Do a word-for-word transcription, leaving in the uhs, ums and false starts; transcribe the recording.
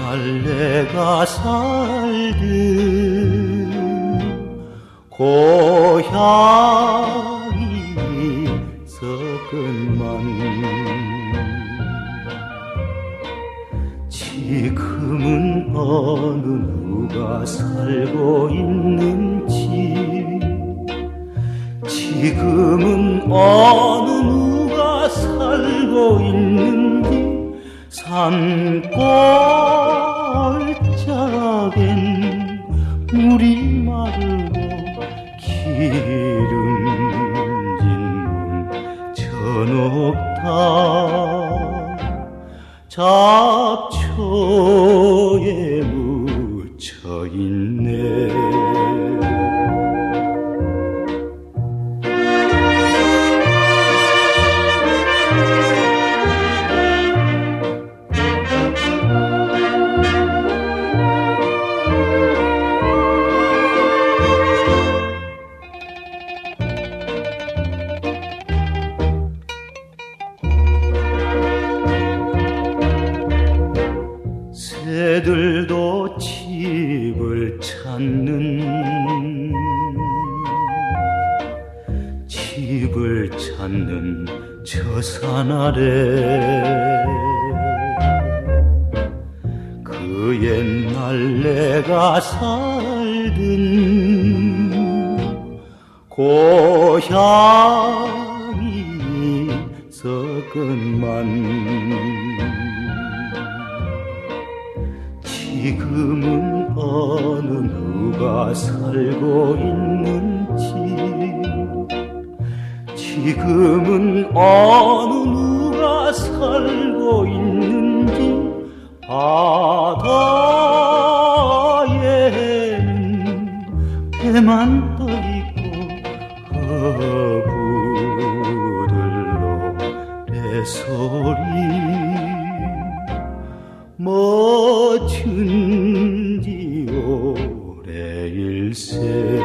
옛날 내가 살던 고향이 있었건만 지금은 어느 누가 살고 있는지 지금은 어느 누가 살고 있는지 산골짜기엔 물이 마르고 기름진 전옥다 잡초에 묻혀있네. 새들도 집을 찾는 집을 찾는 저 산 아래 그 옛날 내가 살던 고향이 있었건만 지금은 어느 누가 살고 있는지 지금은 어느 누가 살고 있는지 바다에는 배만 떠있고 어부들로 배소리 멋진지 오래일세.